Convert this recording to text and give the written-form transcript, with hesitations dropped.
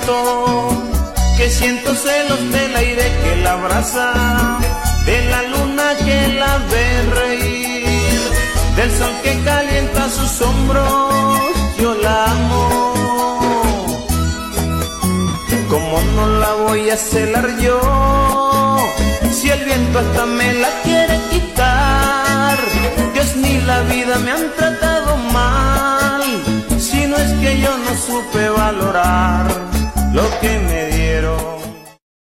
siento, que siento celos del aire que la abraza, de la luna que la ve reír, del sol que calienta sus hombros. Yo la amo, ¿cómo no la voy a celar yo? Si el viento hasta me la quiere quitar, Dios ni la vida me han tratado mal, si no es que yo no supe valorar lo que me